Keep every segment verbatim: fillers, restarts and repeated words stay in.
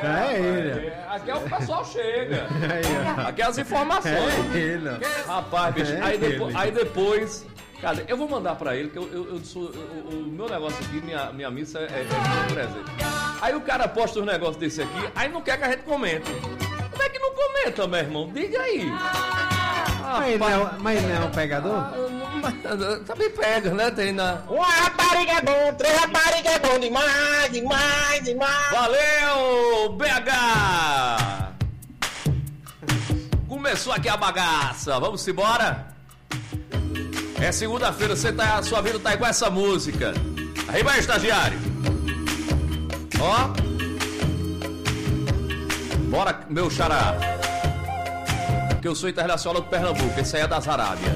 É ele. É, aqui é o pessoal chega. Aqui é as informações. É ele. Rapaz, bicho, É aí, depois, ele. aí depois. Cara, eu vou mandar pra ele, que eu, eu, eu sou. eu- o meu negócio aqui, minha, minha missa é, é de presente. Aí o cara posta um negócio desse aqui, aí não quer que a gente comente. Como é que não comenta, meu irmão? Diga aí. Mas não, mas não é um pegador? Ah, não- também pega, né? Tem na. Uma rapariga é bom, três raparigas é bom demais, demais, demais. Valeu, B H! Começou aqui a bagaça, vamos embora? É segunda-feira, você tá, a sua vida tá igual essa música. Aí vai, estagiário. Ó. Bora, meu xará. Que eu sou internacional do Pernambuco, esse aí é das Arábia.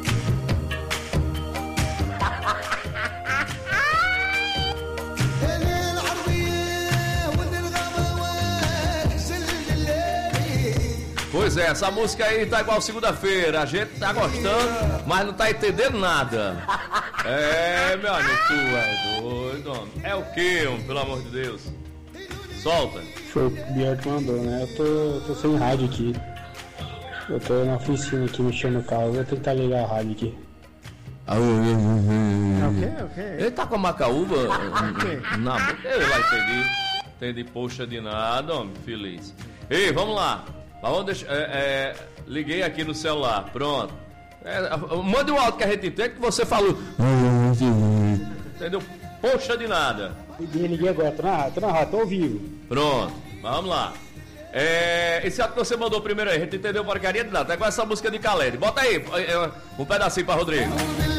Pois é, essa música aí tá igual segunda-feira. A gente tá gostando, mas não tá entendendo nada. É, meu amigo, tu é doido, homem. É o quê, homem, pelo amor de Deus? Solta. Foi o Biel que mandou, né? Eu tô, eu tô sem rádio aqui. Eu tô na oficina aqui mexendo no carro. Vou tentar ligar a rádio aqui. É o quê? É o quê? Ele tá com a macaúba quê? na boca. Eu lá entendi. Entendi, poxa de nada, homem, feliz. Ei, vamos lá. Mas vamos deixar. É, é, liguei aqui no celular, pronto. É, mande o áudio que a gente entende que você falou. Entendeu? Poxa de nada. Liguei, liguei agora. Tô na, tô na rádio, tô ao vivo. Pronto, vamos lá. É, esse áudio que você mandou primeiro aí, a gente entendeu porcaria de nada. É com essa música de Khaled. Bota aí é, um pedacinho pra Rodrigo.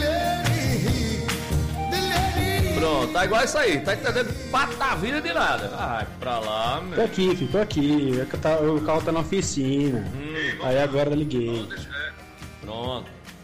Pronto, tá igual isso aí. Tá entendendo patavina de nada. Ai, pra lá, meu. Tô aqui, filho, tô aqui. É que tá- o carro tá na oficina. Hum, Aí agora eu liguei. Pronto.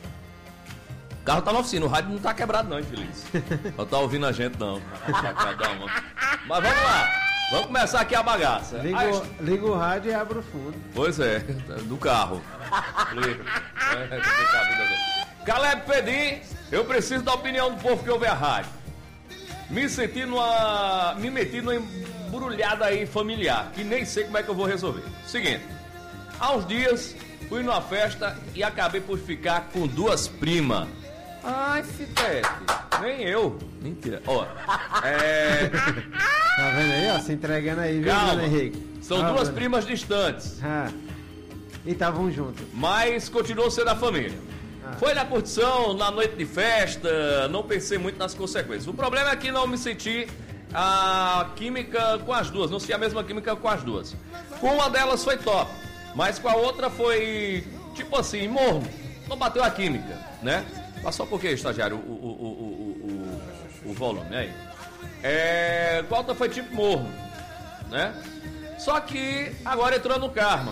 O carro tá na oficina, o rádio não tá quebrado não, infeliz. Não tá ouvindo a gente não. Sacadão, mas vamos lá. Vamos começar aqui a bagaça. Liga, Aí- o, liga o rádio e abre o fundo. Pois é, do carro. Explica. É, explica a vida dele. Caleb Pedim, eu preciso da opinião do povo que ouve a rádio. Me senti numa. Me meti numa embrulhada aí familiar, que nem sei como é que eu vou resolver. Seguinte, há uns dias fui numa festa e acabei por ficar com duas primas. Ai, Fitete, nem eu. Mentira. Ó, é. Tá vendo aí, ó? Se entregando aí, viu, Calma. Dona Henrique? São Ah, duas Dona- primas distantes, Ah. E estavam juntos. mas continuou sendo a família. Ah. Foi na curtição, na noite de festa, não pensei muito nas consequências. O problema é que não me senti a química com as duas, não senti a mesma química com as duas. Com uma delas foi top, mas com a outra foi tipo assim, morno. Não bateu a química, né? Passou por quê, estagiário? O, o, o, o, o, o volume aí. É, com a outra foi tipo morno, né? Só que agora entrou no karma.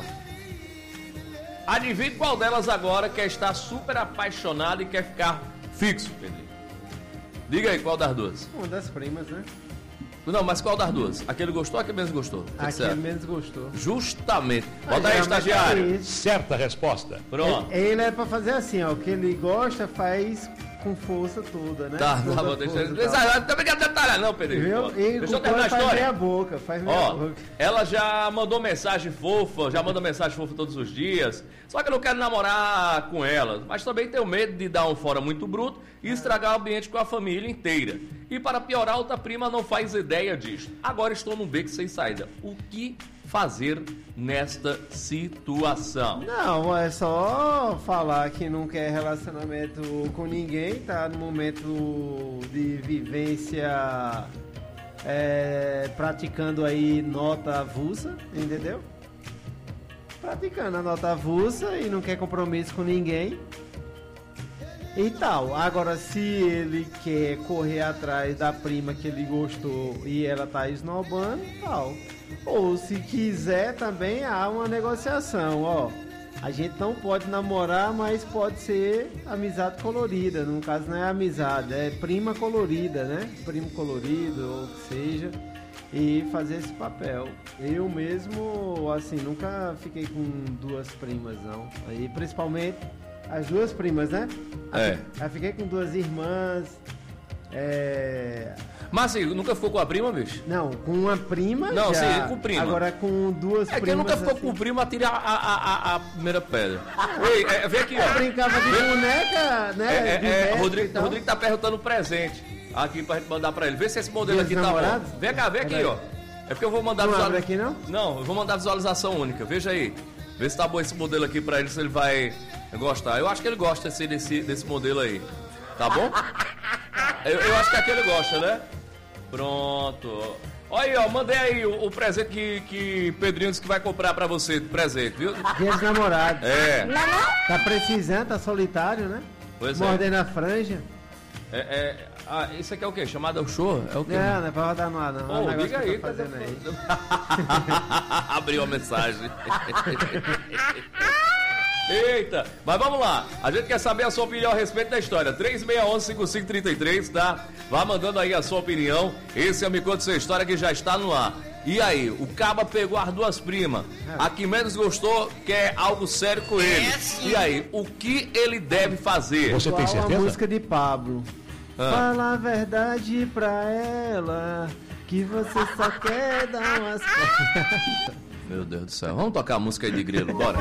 Adivinhe qual delas agora quer estar super apaixonada e quer ficar fixo, Pedro? Diga aí qual das duas. Uma das primas, né? Não, mas qual das duas? Aquele gostou ou aquele menos gostou? O que que você Aquele acha? menos gostou. Justamente. Ah, Bota aí, geralmente estagiário. é isso. Certa resposta. Pronto. Ele, ele é pra fazer assim, ó. O que ele gosta faz com força toda, né? Tá, Toda tá bom, a deixa força, deixa- tá. Também quero detalhar, não, Pedro. Viu? E Deixa eu com terminar a faz meia história. boca, faz meia Ó, boca. ela já mandou mensagem fofa, já manda mensagem fofa todos os dias. Só que eu não quero namorar com ela. Mas também tenho medo de dar um fora muito bruto e estragar o ambiente com a família inteira. E para piorar, outra prima não faz ideia disso. Agora estou num beco sem saída. O que fazer nesta situação? Não, é só falar que não quer relacionamento com ninguém, tá no momento de vivência é, praticando aí nota avulsa, entendeu? Praticando a nota avulsa e não quer compromisso com ninguém e tal. Agora, se ele quer correr atrás da prima que ele gostou e ela tá esnobando, tal. Ou se quiser também há uma negociação, ó. A gente não pode namorar, mas pode ser amizade colorida. No caso não é amizade, é prima colorida, né? Primo colorido, ou o que seja. E fazer esse papel. Eu mesmo, assim, nunca fiquei com duas primas, não. Aí, principalmente as duas primas, né? É. Aí fiquei com duas irmãs. É... Mas assim, nunca ficou com a prima, bicho? Não, com uma prima Não, já. sim, com prima. Agora com duas É primas. quem nunca ficou assim. com prima, atira a, a, a, a primeira pedra. Ei, é, vem aqui, ó. Brincava de boneca, né? É, de é, é, neto e Rodrigo, tal. Rodrigo tá perguntando presente aqui pra gente mandar pra ele. Vê se esse modelo Dia aqui dos tá namorados? bom. Vem cá, vem aqui, Peraí. ó. É porque eu vou mandar Não visual- abre aqui, não? Não, eu vou mandar visualização única. Veja aí. Vê se tá bom esse modelo aqui pra ele, se ele vai gostar. Eu acho que ele gosta desse, desse, desse modelo aí. Tá bom? Eu, eu acho que aquele gosta, né? Pronto. Olha aí, ó, mandei aí o, o presente que, que Pedrinho disse que vai comprar pra você, presente, viu? Dia dos namorados. É, Tá precisando, tá solitário, né? pois é. Mordendo a franja. é, é ah, isso aqui é o quê? Chamada show? É o quê? Não, não é pra rodar no ar, não. É um Ô, negócio liga que eu aí, tô tá fazendo aí. Abriu a mensagem. Eita, mas vamos lá. A gente quer saber a sua opinião a respeito da história. três seis um, cinco cinco três três, tá? Vá mandando aí a sua opinião. Esse é o Me Conta Sua História que já está no ar. E aí, o Caba pegou as duas primas. A que menos gostou quer algo sério com ele. E aí, o que ele deve fazer? Você tem Qual a certeza? música de Pablo? Ah. Fala a verdade pra ela, que você só quer dar umas... Meu Deus do céu. Vamos tocar a música aí de grilo, bora.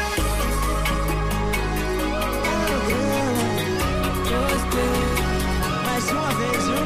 Mais uma vez, viu?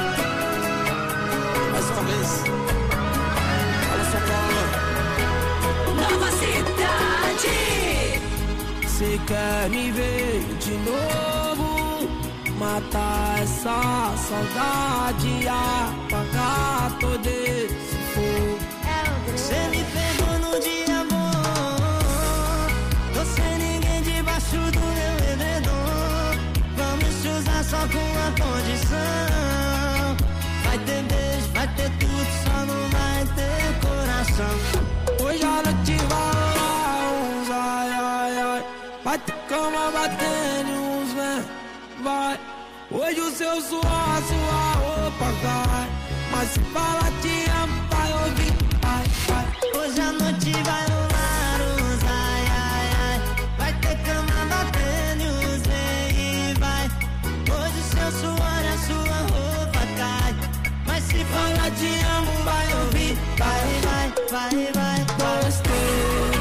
Mais uma vez. Olha só, Paulo. Nova cidade. Você quer me ver de novo? Matar essa saudade, apagar todo esse fogo. Você me pegou no dia bom. Tô sem ninguém debaixo do meu edredom. Vamos te usar só com uma condição. Vai ter beijo, vai ter tudo, só não vai ter coração. Hoje a noite vai rolar uns ai, ai, ai. Vai ter cama batendo uns vem, vai. Hoje o seu suor, sua roupa cai. Mas se fala te amo, vai ouvir, ai, ai. Hoje a noite vai rolar uns ai, ai, ai. Vai ter cama batendo uns vem e vai. Hoje o seu suor, a sua roupa cai. Mas se fala te amo, vai ouvir, vai, vai, vai, vai. Gostei,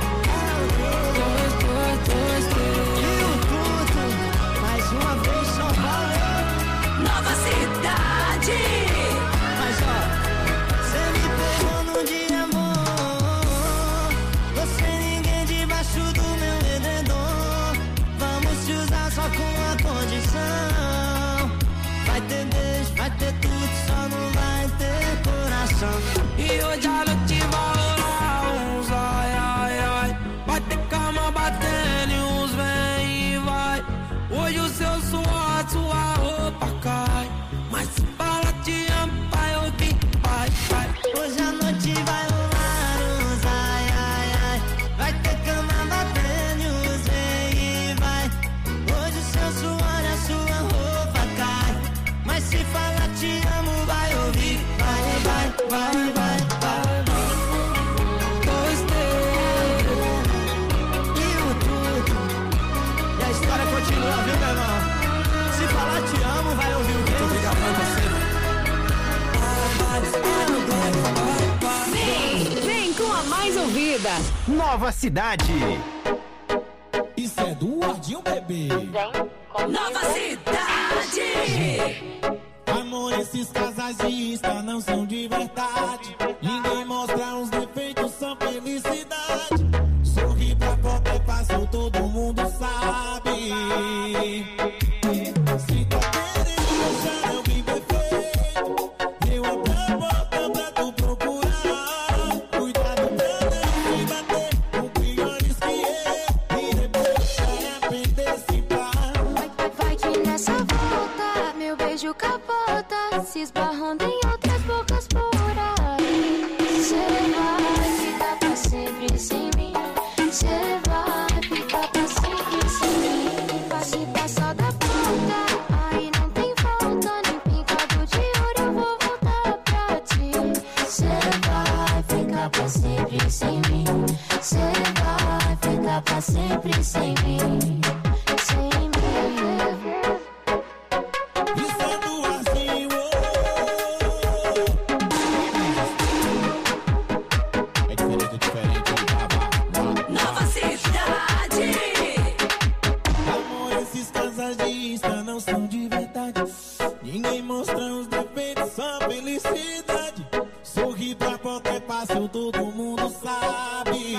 gostei, gostei. E o tudo, mais uma vez, São Paulo. Nova cidade. Mas ó, cê me pegou no dia bom. Tô sem ninguém debaixo do meu edredom. Vamos te usar só com uma condição. Vai ter beijo, vai ter tudo, só não vai ter coração. E hoje a noite vai rolar uns ai, ai, ai. Vai ter cama batendo e uns vem e vai. Hoje o seu suor, sua roupa cai. Mas se fala te amo, vai ouvir, vai, vai. Hoje a noite vai rolar uns ai, ai, ai. Vai ter cama batendo e uns vem e vai. Hoje o seu suor, a sua roupa cai. Mas se fala te amo, vai ouvir, vai, vai, vai, vai, vai. Gostei. E o tudo. E a história continua, viu, meu irmão? Se falar te amo, vai ouvir o quê? Tô obrigado pra você. Vem, vem com a mais ouvida. Nova cidade. Isso é do Ardinho, bebê. Nova cidade. Amor, esses casais de Insta não são de verdade. Ninguém mostra os defeitos, são felicidade. Sorri pra qualquer passo, todo mundo sabe. Se tá querendo achar alguém perfeito, eu abro a porta pra tu procurar. Cuidado pra não se bater com piores que eu. E depois vai aprender se pá. Vai, vai que nessa volta, meu beijo capota, se esbarrando em outras bocas por aí. Cê vai ficar pra sempre sem mim. Cê vai ficar pra sempre sem mim. Vai se passar da porta, aí não tem volta. Nem pintado de ouro eu vou voltar pra ti. Cê vai ficar pra sempre sem mim. Cê vai ficar pra sempre sem mim. Sem mim. Isso é do que é fácil, todo mundo sabe.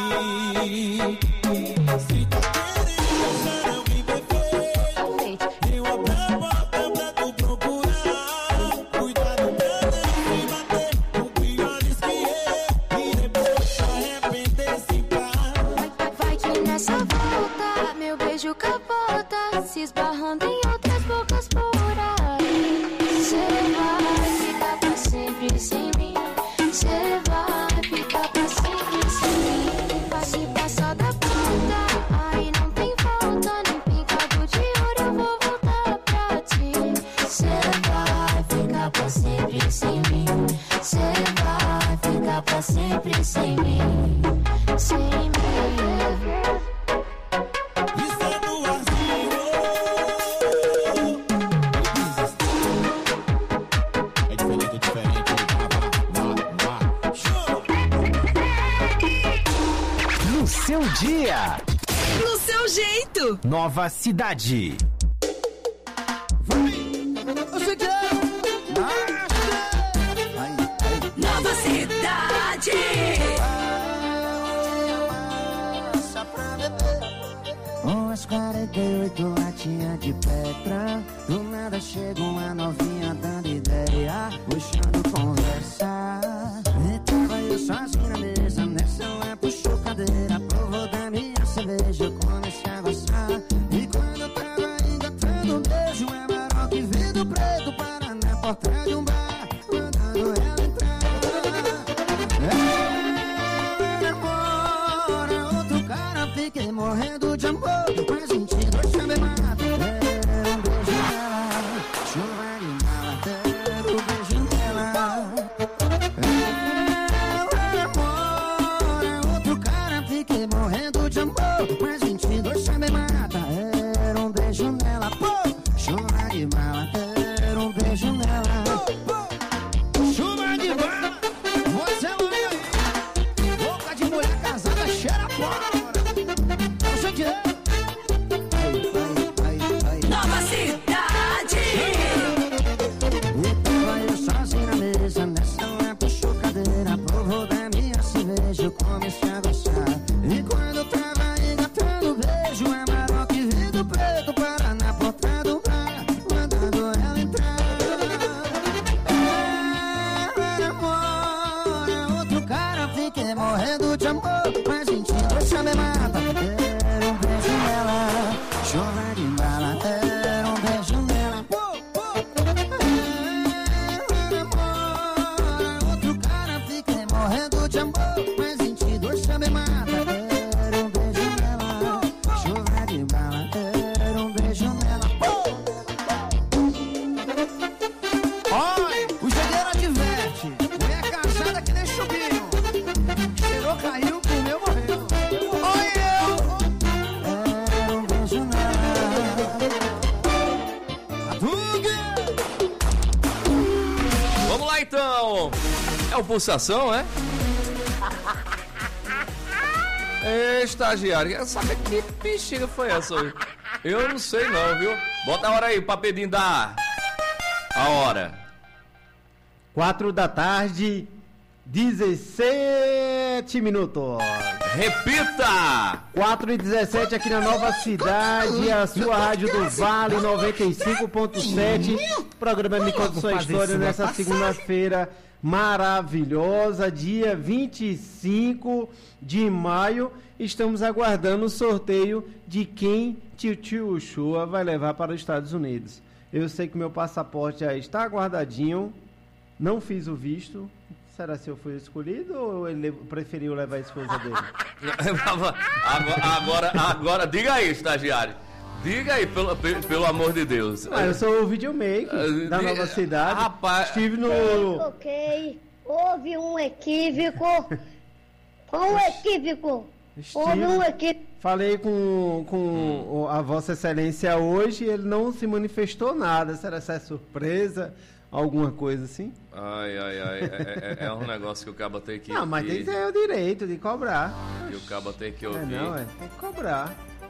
Se tu queres deixar alguém perfeito, eu abro a porta pra tu procurar. Cuidado pra não se bater com piores que eu, e depois se arrepender sem parar. Vai que nessa volta meu beijo capota, se esbarrando em outras bocas por aí. Cê vai ficar pra sempre sem mim. Cê vai ficar pra sempre sem mim. Vai se passar da porta, aí não tem volta. Nem pintado de ouro eu vou voltar pra ti. Cê vai ficar pra sempre sem mim. Cê vai ficar pra sempre sem mim. Sem mim. Isso é do arzinho. É diferente, é diferente. Vá, vá, show. No seu dia, No seu jeito. Nova Cidade. Nova Cidade. Umas quarenta e oito latinhas de Petra. Do nada chega uma novinha dando ideia, puxando conversa. E tava eu sozinho na mesa, nessa ela puxou cadeira, provou da minha cerveja, eu comecei a gostar. E quando eu tava engatando um beijo, é Maroc, vidro preto, para na porta de um bar, mandando ela entrar. Ela namora outro cara, fiquei morrendo de amor, mas sentindo eu chamei mata. Era um beijo nela, chuva de mala, era um beijo nela. Ela namora outro cara, fiquei morrendo de amor, mas sentindo eu chamei mata. Era um beijo nela, pô, chuva de mala, era um beijo nela. Chuva de mala, você olha aí, boca de mulher casada cheira fora. Eu sei que é. Nova Cidade. E tava eu sozinho na mesa, nessa ela puxou cadeira, provou da minha cerveja, eu comecei a gostar. E quando eu tava engatando o beijo, é Maroc, vidro preto, para na porta do bar, mandando ela entrar. Ela namora outro cara, fiquei morrendo de amor, mas sentindo eu chamei mata. Era um beijo nela, chuva de bala, era um beijo nela. Ela namora outro cara, fiquei morrendo de amor, mas sentindo eu chamei mata. Era um beijo nela, chuva de bala, era um beijo nela. Olha, o jegueiro adverte, mulher casada que nem chubinho, cheirou, caiu, comeu, morreu. Olha eu, era um beijo nela. Hadouken! Vamos lá então. É o Pulsação, é? Ê, estagiário, sabe que bexiga foi essa hoje? Eu não sei não, viu? Bota a hora aí, papedinho da... A hora. Quatro da tarde, dezessete minutos. Repita! quatro e dezessete aqui na Nova Cidade, a sua rádio do Vale noventa e cinco ponto sete. Programa Me Conta Sua História nessa segunda-feira maravilhosa, dia vinte e cinco de maio. Estamos aguardando o sorteio de quem Tio Uchoa vai levar para os Estados Unidos. Eu sei que meu passaporte já está guardadinho, não fiz o visto. Será se eu fui escolhido ou ele preferiu levar a esposa dele? agora, agora, agora, diga aí, estagiário. Diga aí, pelo, pelo amor de Deus. Ah, eu sou o videomaker Uh, da diga- Nova Cidade. Rapaz- Estive no... Ok, houve um equívoco. Um equívoco. Houve um equívoco. Falei com, com a Vossa Excelência hoje e ele não se manifestou nada. Será que é surpresa? Alguma coisa assim? Ai, ai, ai. É, é- é um negócio que o cabo tem que... Não, mas que, tem que ter o direito de cobrar. que o cabo tem que É, ouvir. não, é. Tem que cobrar.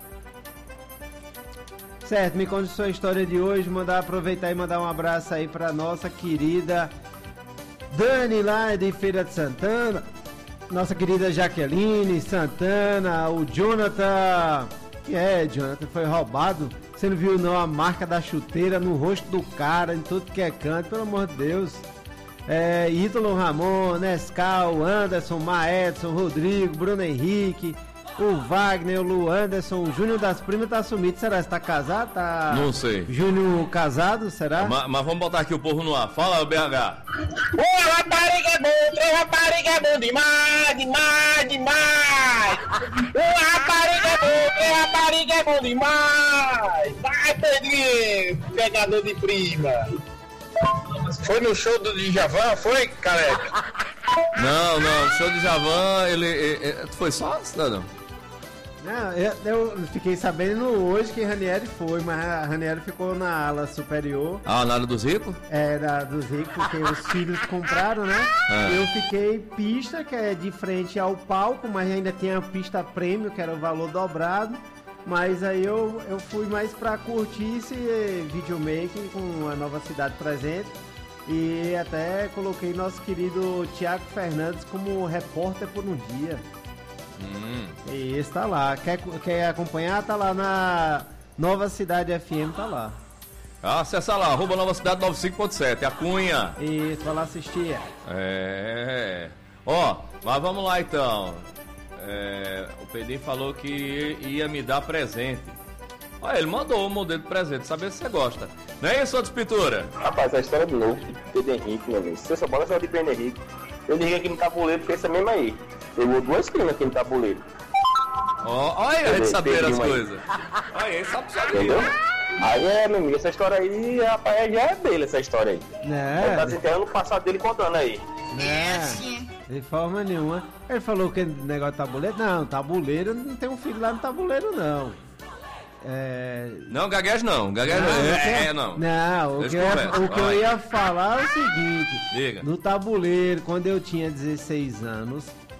Certo, me conte sua história de hoje. Mandar aproveitar e mandar um abraço aí pra nossa querida Dani lá de Feira de Santana, nossa querida Jaqueline Santana, o Jonathan, que é, Jonathan, foi roubado, você não viu não a marca da chuteira no rosto do cara, em tudo que é canto, pelo amor de Deus. É, Ítalo Ramon, Nescau, Anderson, Maedson, Rodrigo, Bruno Henrique, o Wagner, o Lu Anderson, o Júnior das Primas tá sumido, será que tá casado? Tá... Não sei. Júnior casado, será? Mas, mas vamos botar aqui o povo no ar. Fala, B H. Ô, rapariga é bom, três rapariga é bom demais, demais, demais. Ô, rapariga é bom, três rapariga é bom demais. Vai, Pedrinho, pegador de prima. Foi no show do Djavan, foi, careca? Não, não, o show do Djavan, ele, ele, ele... Tu foi só, cidadão? Não, eu, eu fiquei sabendo hoje que Ranieri foi, mas a Ranieri ficou na ala superior. Ah, na área dos ricos? É, da, dos ricos, porque os filhos compraram, né? É. Eu fiquei pista, que é de frente ao palco, mas ainda tinha a pista prêmio, que era o valor dobrado. Mas aí eu, eu fui mais pra curtir esse videomaking com a Nova Cidade presente. E até coloquei nosso querido Thiago Fernandes como repórter por um dia. Hum. E esse tá lá. Quer, quer acompanhar? Tá lá na Nova Cidade F M, tá lá. Acessa lá, arroba Nova Cidade noventa e cinco ponto sete, a Cunha. Isso, vai lá assistir. É. Ó, mas vamos lá então. É, o Pedrinho falou que ia me dar presente. Olha, ele mandou o modelo de presente, saber se você gosta. Não é isso, Pintura? Rapaz, a história de novo de Pedro Henrique, meu amigo. Se você só bola só de Pedro Henrique. Eu liguei aqui no tabuleiro, fez essa mesma aí. Pegou duas primas aqui no tabuleiro. Ó, olha a gente saber as coisas. Olha, ele sabe só entendeu? Aí é, meu amigo, essa história aí, rapaz, já é dele, essa história aí. Né? Ele tá desenterrando o passado dele contando aí. Né? De forma nenhuma. Ele falou que negócio de tabuleiro. Não, tabuleiro, não tem um filho lá no tabuleiro, não. É... Não, gagueja não, gagueja não. não, É, é, não. Não, o que, eu ia, o que eu ia falar é o seguinte. Diga. No tabuleiro, quando eu tinha dezesseis anos,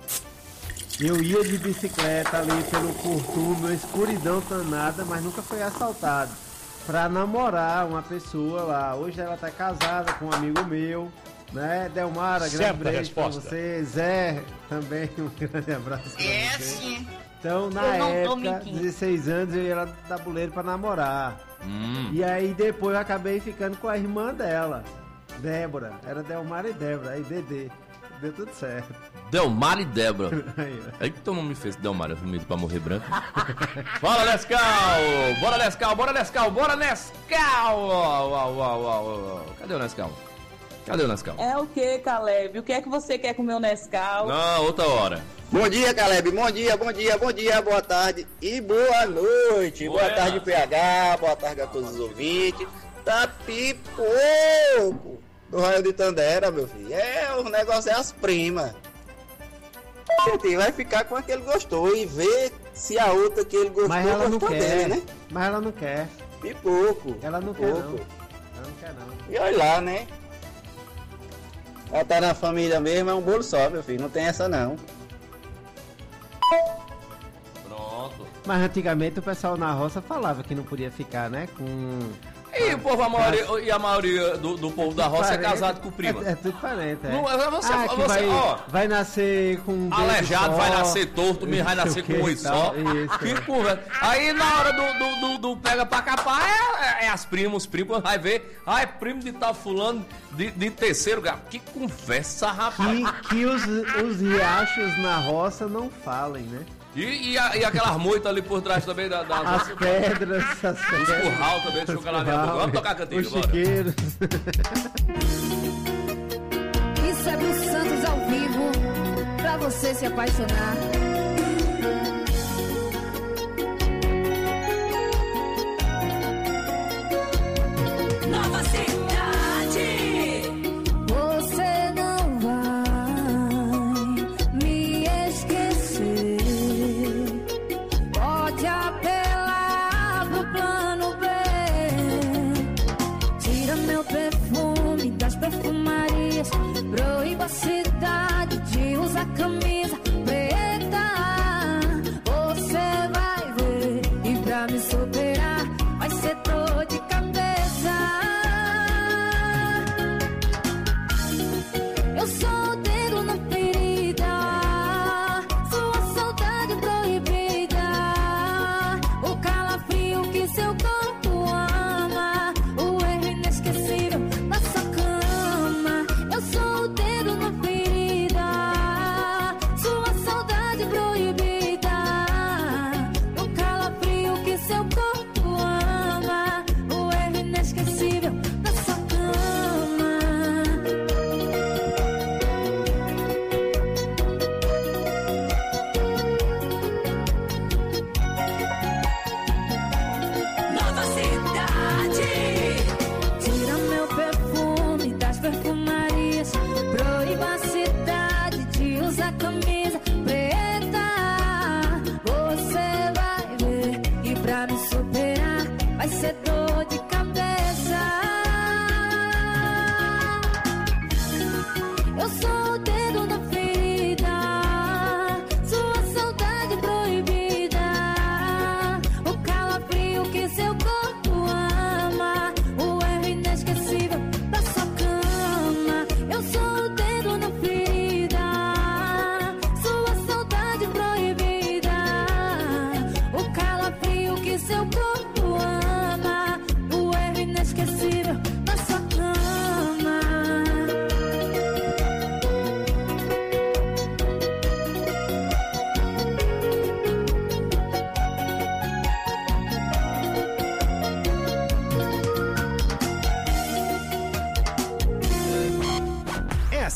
eu ia de bicicleta ali pelo Curtume, escuridão danada, mas nunca foi assaltado. Pra namorar uma pessoa lá. Hoje ela tá casada com um amigo meu, né? Delmara, grande beijo pra você. Zé, também um grande abraço pra É você. sim. Então, na época, dezesseis anos, eu ia lá do tabuleiro pra namorar. Hum. E aí depois eu acabei ficando com a irmã dela, Débora. Era Delmara e Débora, aí Dedê. Deu tudo certo. Delmar e Débora. Aí, Aí que teu nome fez Delmar, eu medo pra morrer branco. Bora, Nescau! Bora, Nescau! Bora, Nescau! Bora, Nescau! Uau, uau, uau, uau. Cadê o Nescau? Cadê o Nescau? É o que, Caleb? O que é que você quer com o meu Nescau? Não, outra hora. Bom dia, Caleb. Bom dia, bom dia, bom dia, boa tarde e boa noite. Boa, boa tarde, P H. Boa tarde a todos os ouvintes. Tá pipoco do Raio de Tandera, meu filho. É, o negócio é as primas. A gente vai ficar com a que ele gostou e ver se a outra que ele gostou Mas ela não gostou quer, dele, né? Mas ela não quer. Pipoco. Ela não quer, não. Ela não quer, não. E olha lá, né? Ela tá na família mesmo, é um bolo só, meu filho. Não tem essa, não. Pronto. Mas antigamente o pessoal na roça falava que não podia ficar, né? Com... E o povo, a maioria, e a maioria do, do povo da roça é casado com prima. É, é tudo parente, é. Não, é você, ah, que você, vai, ó, vai nascer com um aleijado, só, vai nascer torto, vai nascer com um só. Isso, que é. conversa. Aí na hora do, do, do, do pega pra capar, é, é as primas, os primos, vai ver. Ah, é primo de tal fulano de, de terceiro grau. Que conversa, rapaz. Que, que os, os riachos na roça não falem, né? E, e, a, e aquelas moitas ali por trás também da, da as pedras, as os pedras. curral também, deixa eu calar minha boca. Vamos tocar cantinho, os bora. chiqueiros. Isso é Bruce Santos ao vivo, pra você se apaixonar. Nova Cidade. Você não vai me esquecer. Pode apelar pro plano B. Tira meu perfume das perfumarias. Proíba a cidade de usar camisa preta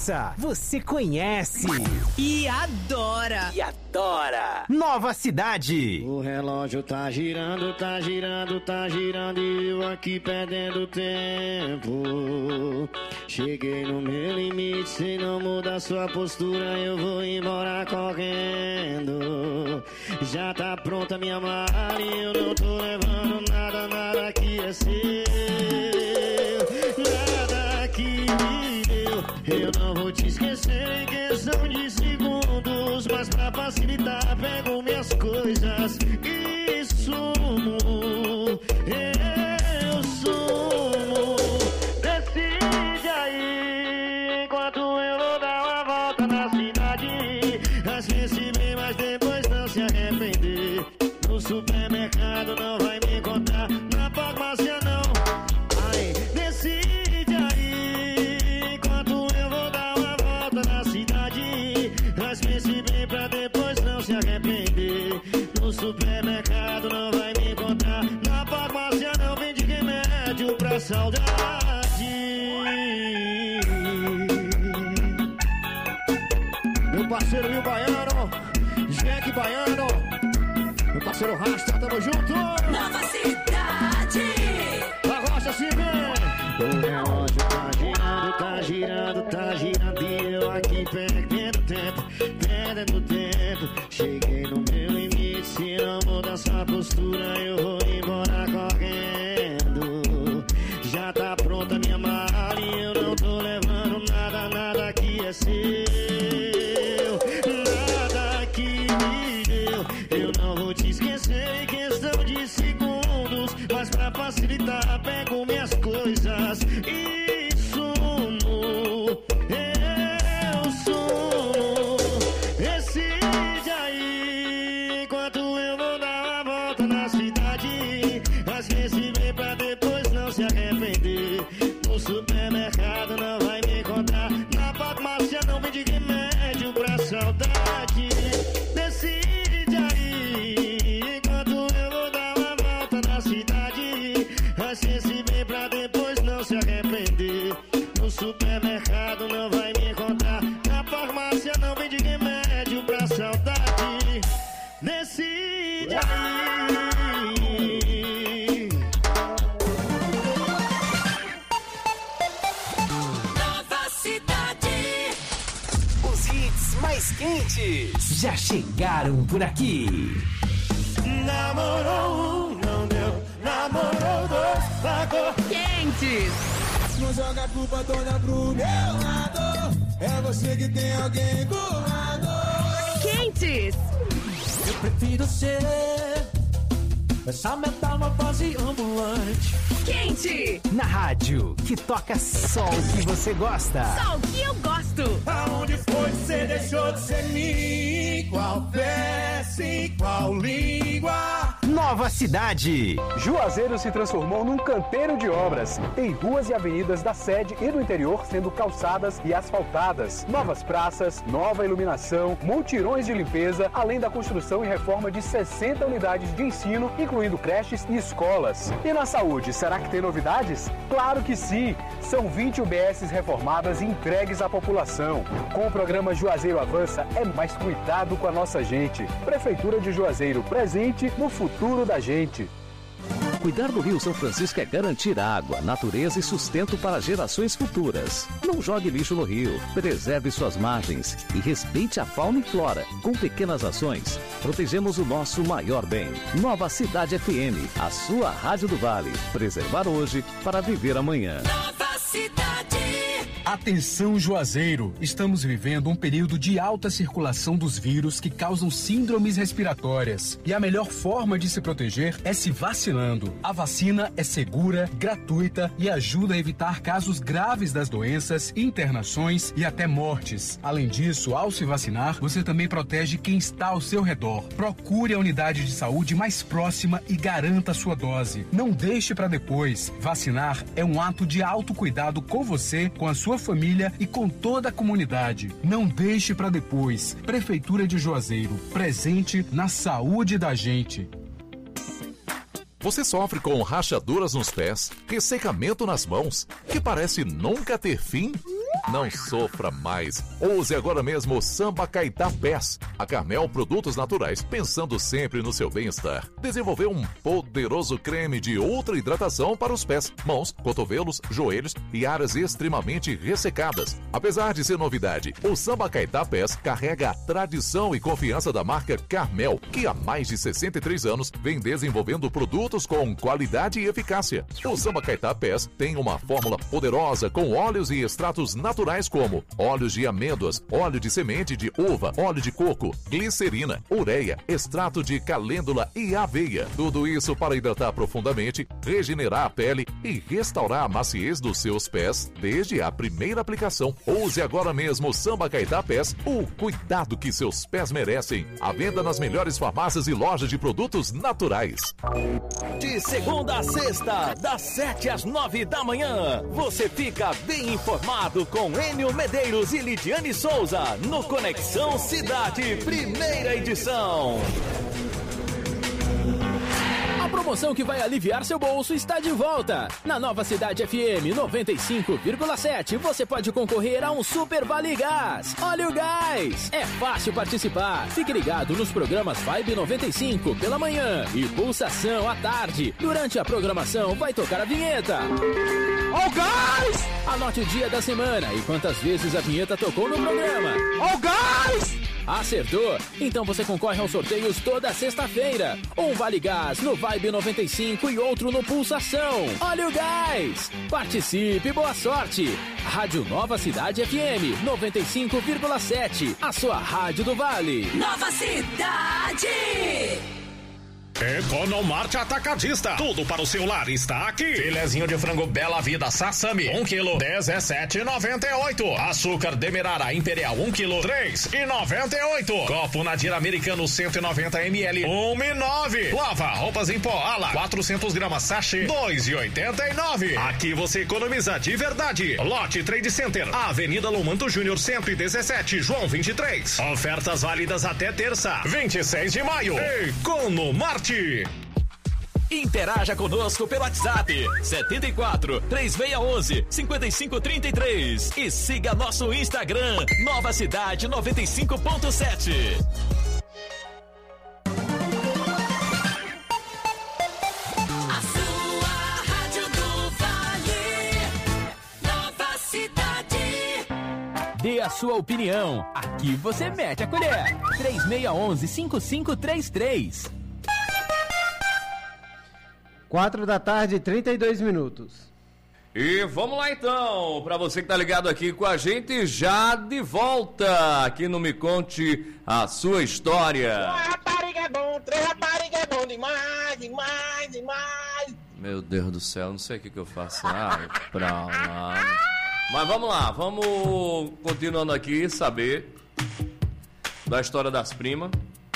Avança, você conhece E adora. e adora. Nova Cidade. O relógio tá girando, tá girando, tá girando e eu aqui perdendo tempo. Cheguei no meu limite, se não mudar sua postura eu vou embora correndo. Já tá pronta minha mala e eu não tô levando nada, nada que é seu. Nada que me deu, eu não vou te esquecer em questão de segundos. Mas pra facilitar pego minhas coisas e sumo. Eu sumo. Decide aí enquanto eu vou dar uma volta na cidade. Às vezes bem, mas depois não se arrepender. No supermercado não vai me encontrar, na farmácia não. Ai, decide aí enquanto eu vou dar uma volta na cidade. Às vezes bem pra depois não se arrepender. No supermercado não vai me encontrar, na farmácia não vende remédio pra saudade. Meu parceiro Will Baiano, Jack Baiano, meu parceiro Rasta, tamo junto. Nova Cidade. A rocha se vê. O relógio tá girando, tá girando, tá girando e eu aqui perdendo tempo, perdendo tempo. Cheguei no meu limite, se não mudar sua postura eu vou embora correndo. Já tá pronta minha mala e eu não tô levando nada, nada que é seu. Nada que me deu, eu não vou te esquecer em questão de segundos. Mas pra facilitar pego minhas coisas e sumo. Eu sumo. Decide aí enquanto eu vou dar uma volta na cidade. Às vezes vem pra depois não se arrepender. No supermercado não vai me encontrar, na farmácia não vende remédio pra saudade. Decide aí enquanto eu vou dar uma volta na cidade. Às vezes vem pra depois não se arrepender. No supermercado não vai me encontrar, na farmácia não vende remédio pra saudade. Decide aí. Nova Cidade. Os hits mais quentes já chegaram por aqui. Namorou um, não deu. Namorou dois, pagou. Quentes. Não joga a culpa toda pro meu lado. É você que tem alguém do lado. Quentes. Eu prefiro ser essa metamorfose ambulante. Quente. Na rádio que toca só o que você gosta. Só o que eu gosto. Aonde foi que você deixou de ser mim? Qual peça e qual língua? Nova Cidade. Juazeiro se transformou num canteiro de obras. Tem ruas e avenidas da sede e do interior sendo calçadas e asfaltadas. Novas praças, nova iluminação, multirões de limpeza, além da construção e reforma de sessenta unidades de ensino, incluindo creches e escolas. E na saúde, será que tem novidades? Claro que sim! São vinte U B Ss reformadas e entregues à população. Com o programa Juazeiro Avança, é mais cuidado com a nossa gente. Prefeitura de Juazeiro, presente no futuro da gente. Cuidar do Rio São Francisco é garantir água, natureza e sustento para gerações futuras. Não jogue lixo no rio, preserve suas margens e respeite a fauna e flora. Com pequenas ações, protegemos o nosso maior bem. Nova Cidade F M, a sua rádio do Vale. Preservar hoje para viver amanhã. Nova Cidade. Atenção, Juazeiro! Estamos vivendo um período de alta circulação dos vírus que causam síndromes respiratórias. E a melhor forma de se proteger é se vacinando. A vacina é segura, gratuita e ajuda a evitar casos graves das doenças, internações e até mortes. Além disso, ao se vacinar, você também protege quem está ao seu redor. Procure a unidade de saúde mais próxima e garanta a sua dose. Não deixe para depois. Vacinar é um ato de autocuidado com você, com a sua família e com toda a comunidade. Não deixe para depois. Prefeitura de Juazeiro, presente na saúde da gente. Você sofre com rachaduras nos pés, ressecamento nas mãos, que parece nunca ter fim? Não sofra mais. Use agora mesmo o Samba Caetá Pés. A Carmel Produtos Naturais, pensando sempre no seu bem-estar, desenvolveu um poderoso creme de ultra hidratação para os pés, mãos, cotovelos, joelhos e áreas extremamente ressecadas. Apesar de ser novidade, o Samba Caetá Pés carrega a tradição e confiança da marca Carmel, que há mais de sessenta e três anos vem desenvolvendo produtos com qualidade e eficácia. O Samba Caetá Pés tem uma fórmula poderosa com óleos e extratos naturais como óleos de amêndoas, óleo de semente de uva, óleo de coco, glicerina, ureia, extrato de calêndula e aveia. Tudo isso para hidratar profundamente, regenerar a pele e restaurar a maciez dos seus pés desde a primeira aplicação. Use agora mesmo o Samba Caetá Pés, o cuidado que seus pés merecem. À venda nas melhores farmácias e lojas de produtos naturais. De segunda a sexta, das sete às nove da manhã, você fica bem informado com Enio Medeiros e Lidiane Souza no Conexão Cidade, primeira edição. A promoção que vai aliviar seu bolso está de volta. Na Nova Cidade F M noventa e cinco vírgula sete, você pode concorrer a um Super Vale Gás. Olha o gás! É fácil participar. Fique ligado nos programas Vibe noventa e cinco pela manhã e Pulsação à tarde. Durante a programação vai tocar a vinheta. Ó o gás! Anote o dia da semana e quantas vezes a vinheta tocou no programa. Ó o gás! Acertou? Então você concorre aos sorteios toda sexta-feira. Um Vale Gás no Vibe noventa e cinco e outro no Pulsação. Olha o gás! Participe, boa sorte! Rádio Nova Cidade F M noventa e cinco vírgula sete, a sua rádio do Vale. Nova Cidade! Economarte Atacadista. Tudo para o seu lar está aqui. Filezinho de frango Bela Vida Sassami, um quilo, dezessete e noventa e oito. Açúcar Demerara Imperial, um quilo, três e noventa e oito. Copo Nadir Americano, cento e noventa mililitros, um e nove. Lava roupas em pó Ala, quatrocentos gramas sachê, dois e oitenta e nove. Aqui você economiza de verdade. Lote Trade Center, Avenida Lomanto Júnior, cento e dezessete, João vinte e três. Ofertas válidas até terça, vinte e seis de maio. Economarte. Interaja conosco pelo WhatsApp setenta e quatro, três seis um um, cinco cinco três três e siga nosso Instagram Nova Cidade noventa e cinco ponto sete. A sua rádio do Vale, Nova Cidade. Dê a sua opinião. Aqui você mete a colher. três seis um um, cinco cinco três três. quatro da tarde, trinta e dois minutos. E vamos lá então, para você que tá ligado aqui com a gente, já de volta aqui no Me Conte a Sua História. Uma rapariga é bom, três raparigas é bom demais, demais, demais. Meu Deus do céu, não sei o que que eu faço. Ai, pra lá. Mas vamos lá, vamos continuando aqui, saber da história das primas.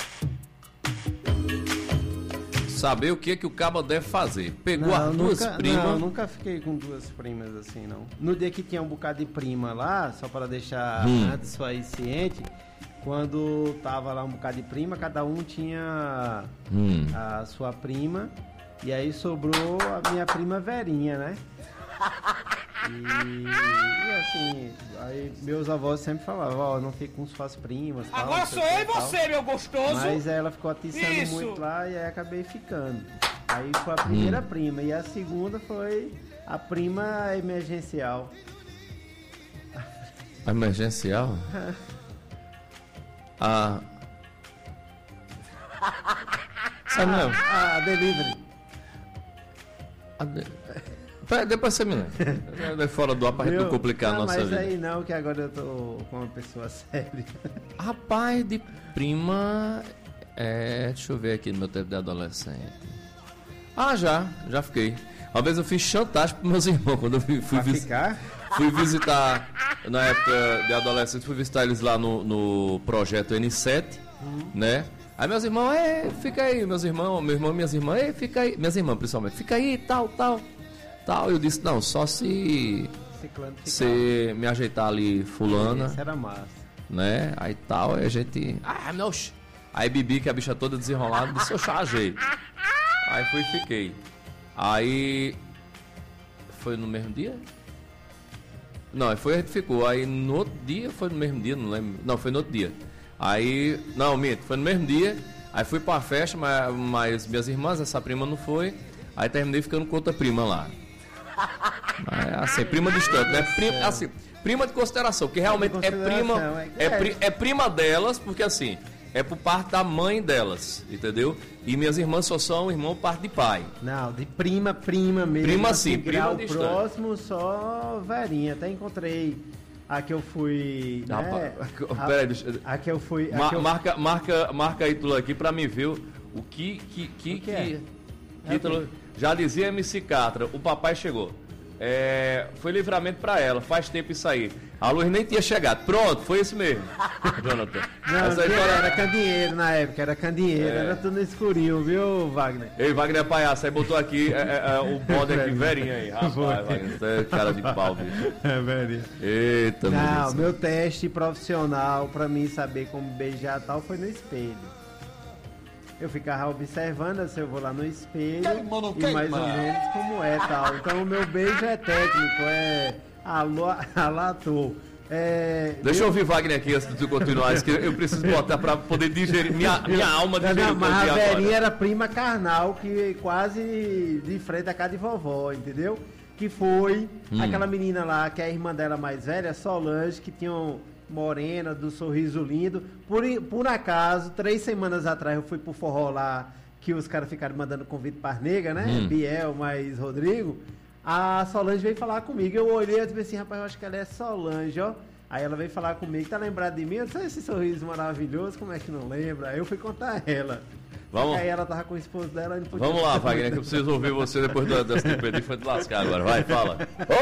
Saber o que que o cabo deve fazer. Pegou não, as duas nunca, primas. Não, nunca fiquei com duas primas assim, não. No dia que tinha um bocado de prima lá, só para deixar Hum. antes aí ciente, quando tava lá um bocado de prima, cada um tinha Hum. a sua prima, e aí sobrou a minha prima Verinha, né? E, e assim, aí meus avós sempre falavam, ó, não fica com suas primas. Tal, Agora não sei sou o que eu e e tal. você, meu gostoso. Mas ela ficou atiçando Isso. muito lá e aí acabei ficando. Aí foi a primeira Hum. prima e a segunda foi a prima emergencial. Emergencial? Ah. Sabe não? Ah, delivery. A de... Pera, depois você me lembra. Fora do ar pra gente não complicar não, a nossa mas vida. aí não, que agora eu tô com uma pessoa séria. Rapaz, de prima. É. Deixa eu ver aqui no meu tempo de adolescente. Ah, já, já fiquei. Uma vez eu fiz chantagem pros meus irmãos quando eu fui, fui, Pra vis- ficar? fui visitar. Na época de adolescente, fui visitar eles lá no, no projeto N sete, Hum. né? Aí meus irmãos, é, fica aí, meus irmãos, meu irmão e minhas irmãs, é, fica aí, minhas irmãs principalmente, fica aí, tal, tal, tal. Eu disse, não, só se Ciclano ficar. se me ajeitar ali, fulana, Esse era massa. né? Aí tal, aí a gente, ah, não, oxe. Aí Bibi, que é a bicha toda desenrolada, disse, eu chargei. Aí fui e fiquei. Aí, foi no mesmo dia? Não, foi, a gente ficou. Aí no outro dia, foi no mesmo dia, não lembro. Não, foi no outro dia. Aí, não, minto, foi no mesmo dia. Aí fui pra festa, mas, mas minhas irmãs, essa prima não foi. Aí terminei ficando com outra prima lá. Mas, assim, prima distante, né? Prima, assim, prima de consideração, que realmente é prima, é, pri, é prima delas, porque assim, é por parte da mãe delas, entendeu? E minhas irmãs só são irmão por parte de pai. Não, de prima, prima mesmo. Prima assim, sim, prima grau distante. próximo, só Verinha. Até encontrei a que eu fui, né? Rapaz, a, peraí, deixa, a que eu fui... a ma, que eu... Marca, marca, marca Ítalo aqui pra me ver o que... que, que, O que é? que Ítalo, já dizia M C Catra, o papai chegou. É, foi livramento pra ela, faz tempo isso aí. A luz nem tinha chegado. Pronto, foi isso mesmo, Jonathan. Não, Essa que história- era candinheiro na época, era candinheiro, É. era tudo no escurinho, viu, Wagner? Ei, Wagner é palhaço, aí botou aqui é, é, é, o bode aqui, Verinha aí. Rapaz, Foi. Wagner, você é cara de pau, bicho. É, Verinha. Eita, meu Não, Deus. meu teste profissional pra mim saber como beijar e tal foi no espelho. Eu ficava observando se eu vou lá no espelho Queima ou não e queima? mais ou menos como é tal. Então o meu beijo é técnico, é alô, alatou. É, Deixa meu- eu ouvir Wagner aqui antes de tu continuar, isso que eu preciso botar pra poder digerir, minha, minha alma Não, digerir não, o que eu mas a vi agora. Verinha era prima carnal, que quase de frente da casa de vovó, entendeu? Que foi Hum. aquela menina lá, que é a irmã dela mais velha, Solange, que tinha um morena, do sorriso lindo. Por, por acaso, três semanas atrás eu fui pro forró lá, que os caras ficaram mandando convite para nega, né? Hum. Biel mais Rodrigo. A Solange veio falar comigo. Eu olhei e disse assim, rapaz, eu acho que ela é Solange, ó. Aí ela veio falar comigo, tá lembrado de mim? Eu disse, esse sorriso maravilhoso, como é que não lembra? Aí eu fui contar a ela. Vamos. Aí ela tava com o esposo dela. Não podia Vamos lá, fazer Wagner, muito. que eu preciso ouvir você depois do- dessa despedida. Foi de lascar agora, vai, fala.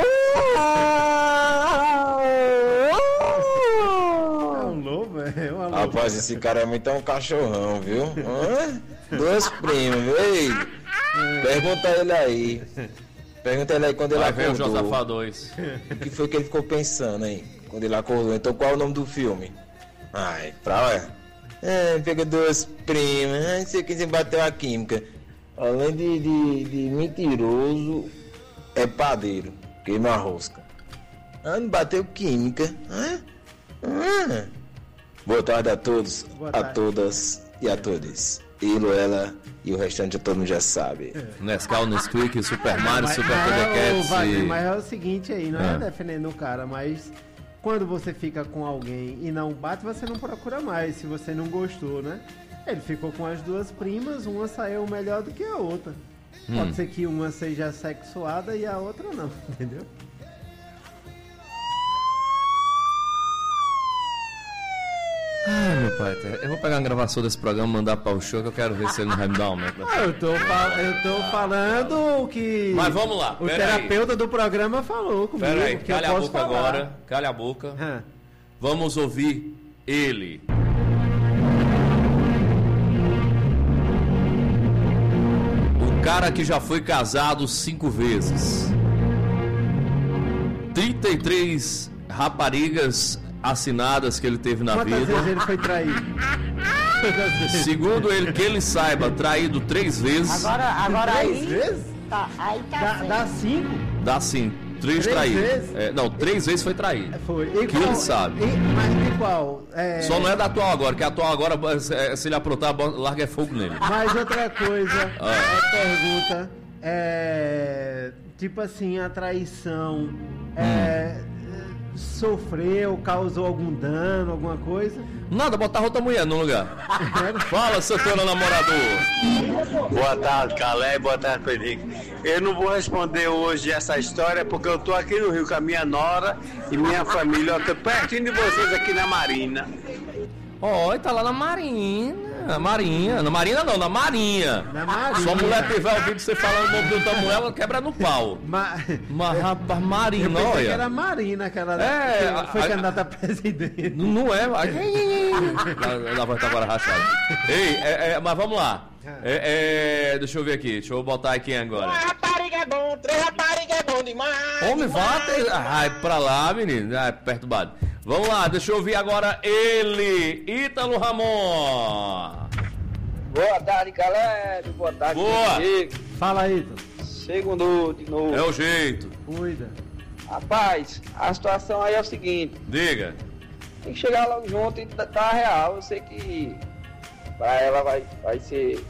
É um lobo, é uma lobo. Rapaz, esse cara é muito um cachorrão, viu? Hã? Duas primas, viu? Ei, pergunta ele aí. Pergunta ele aí quando ele Vai ver o acordou. Josafá dois. O que foi que ele ficou pensando aí? Quando ele acordou. Então qual é o nome do filme? Ai, pra lá. É, pega duas primas. Ai, sei que você bateu a química. Além de, de, de mentiroso, é padeiro. Queima a rosca. Ah, não bateu química. Hã? Hã? Boa tarde a todos, Boa a tarde. todas e a todos. Ele, ela e o restante todo mundo já sabe. Nescau, Nesquik, Super Mario, Mas- Super mas, ô, Thundercats Wagner, e... mas é o seguinte aí, não é Ah. defendendo o cara, mas quando você fica com alguém e não bate, você não procura mais, se você não gostou, né? Ele ficou com as duas primas, uma saiu melhor do que a outra. Hum. Pode ser que uma seja sexuada e a outra não, entendeu? Ai, meu pai, eu vou pegar uma gravação desse programa e mandar para o show, que eu quero ver se ele não vai me dar um aumento. Ah, eu tô, fal- eu tô falando o que Mas vamos lá, o pera aí. terapeuta do programa falou comigo. Pera aí, que eu calha a posso boca falar. agora, calha a boca. Vamos ouvir ele. O cara que já foi casado cinco vezes. trinta e três raparigas assinadas que ele teve na Quantas vida. vezes ele foi traído? Segundo ele, que ele saiba, traído três vezes. Agora, agora Três aí. vezes? Tá, aí tá Dá, certo. dá cinco? Dá sim, três, Três traídos. vezes? É, não, três vezes foi traído. Foi. E Que qual- ele sabe. e- mas de qual? É, Só não é da atual agora, que a atual agora, é, se ele aprontar, bota- larga fogo nele. Mas outra coisa, Ah. é pergunta, é, tipo assim, a traição, é, sofreu, causou algum dano, alguma coisa? Nada, botar outra mulher no lugar. Fala, seu teu namorador. Boa tarde, Calé. Boa tarde, Pedrico. Eu não vou responder hoje essa história porque eu tô aqui no Rio com a minha nora e minha família. Eu tô pertinho de vocês aqui na Marina. Ó, tá lá na Marina. Na Marinha. Na Marina não, na Marinha. Na Marinha. Se a mulher tiver ouvido você falando o nome de outra mulher, ela quebra no pau. Ma... Mas, rapaz, Marina, Eu pensei que olha. era Marina, aquela É, que foi a- candidata a presidente. Não, não é, mas. A voz tá agora rachada. Ei, é, é, mas vamos lá. É, é, deixa eu ver aqui, deixa eu botar aqui agora. Rapariga é bom, três rapariga é bom demais. Homem, vá ter... Ai, pra lá, menino. Ai, perturbado. Vamos lá, deixa eu ouvir agora ele, Ítalo Ramon. Boa tarde, Caleb. Boa tarde, Boa. Henrique. Fala aí, Ítalo. Segundo de novo. É o jeito. Cuida. Rapaz, a situação aí é o seguinte. Diga. Tem que chegar logo junto e dar a real. Eu sei que pra ela vai, vai ser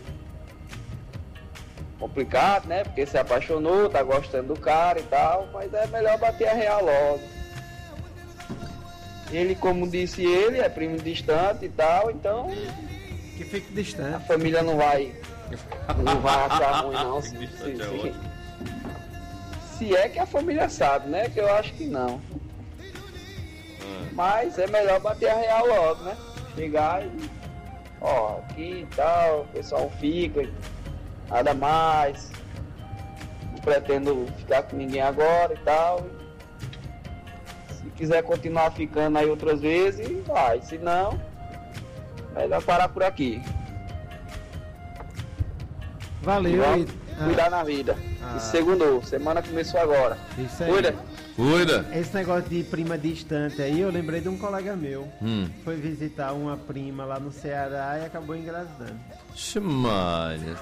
complicado, né? Porque se apaixonou, tá gostando do cara e tal, mas é melhor bater a real logo. Ele, como disse ele, é primo distante e tal, então... Que fique distante. A família não vai... Não vai achar ruim, não. Se, se, se, se é que a família sabe, né? Que eu acho que não. Mas é melhor bater a real logo, né? Chegar e... Ó, aqui e tal, o pessoal fica... Nada mais. Não pretendo ficar com ninguém agora e tal. Se quiser continuar ficando aí outras vezes, vai. Se não, melhor parar por aqui. Valeu. E E... cuidar ah. na vida. Ah. E segundou. Semana começou agora. Isso aí. Cuida. Cuida. Esse negócio de prima distante aí, eu lembrei de um colega meu. Hum. Foi visitar uma prima lá no Ceará e acabou engravidando. Chamalha.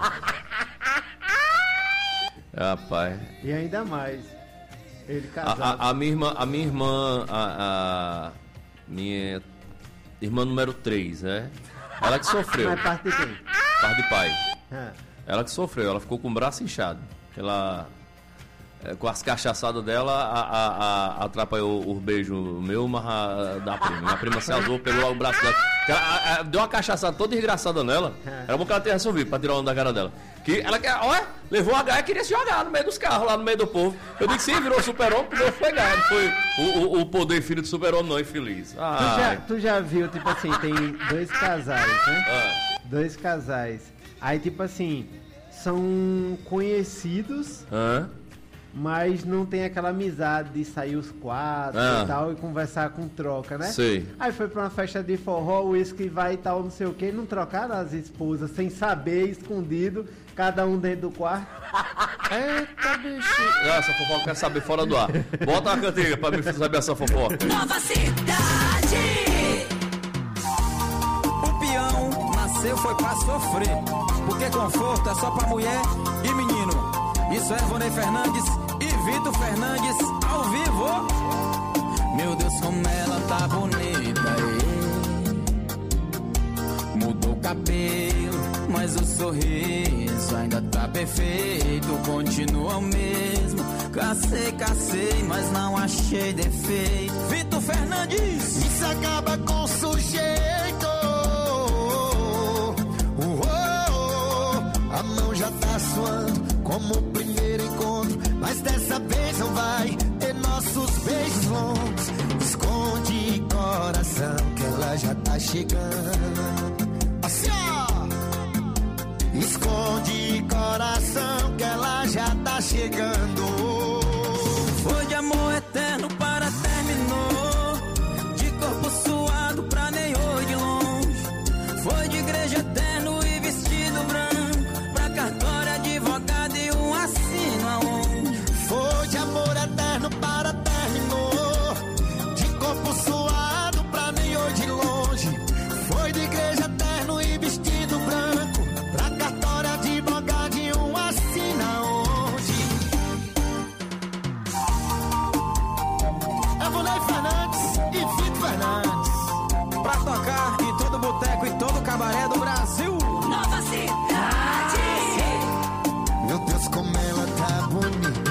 Rapaz. E ainda mais. Ele casado. A, a, a minha irmã, a minha irmã, a, a minha irmã número três, né? Ela que sofreu. Mas parte de quem? Parte de pai. Ah. Ela que sofreu, ela ficou com o braço inchado. Ela, é, com as cachaçadas dela, a, a, a, atrapalhou o beijo meu, mas a, da prima. A prima se azou, pegou o braço dela. Ela, a, a, deu uma cachaçada toda desgraçada nela. Era bom que ela tenha resolvido pra tirar onda da cara dela. Que ela, olha, levou a gaia e queria se jogar no meio dos carros, lá no meio do povo. Eu disse, sim, virou super-homem, porque foi gaia. Não foi o, o, o poder filho do super-homem, não, infeliz. Tu já, tu já viu, tipo assim, tem dois casais, né? Ah. Dois casais. Aí, tipo assim, são conhecidos, Hã? mas não tem aquela amizade de sair os quatro Ah. e tal e conversar com troca, né? Sei. Aí foi pra uma festa de forró, o uísque vai e tal, não sei o que, não trocaram as esposas sem saber, escondido, cada um dentro do quarto. Eita, bichinho. Ah, essa fofoca eu quero saber fora do ar. Bota uma cantiga pra mim saber essa fofoca. Nova Cidade. O peão nasceu foi pra sofrer, porque conforto é só pra mulher e menino. Isso é Vonei Fernandes e Vitor Fernandes ao vivo. Meu Deus, como ela tá bonita, ê. Mudou o cabelo, mas o sorriso ainda tá perfeito. Continua o mesmo, cacei, cacei, mas não achei defeito. Vitor Fernandes. Isso acaba com o sujeito. Uou, a mão já tá suando como o primeiro encontro, mas dessa vez não vai ter nossos beijos longos. Esconde coração que ela já tá chegando. Assim ó. Esconde coração que ela já tá chegando. Foi de amor eterno para terminou, de corpo suado pra nem oi de longe. Foi de igreja eterno e vestido branco, pra cartório, advogado e um assino aonde. Foi de amor eterno para terminou, de corpo suado pra nem oi de longe. Foi de igreja eterno e vestido branco, pra cartório, advogado e um assino aonde. É Vonei Fernandes e Vitor Fernandes, pra tocar em todo boteco e todo cabaré do Brasil. Nova Cidade. Meu Deus, como ela tá bonita,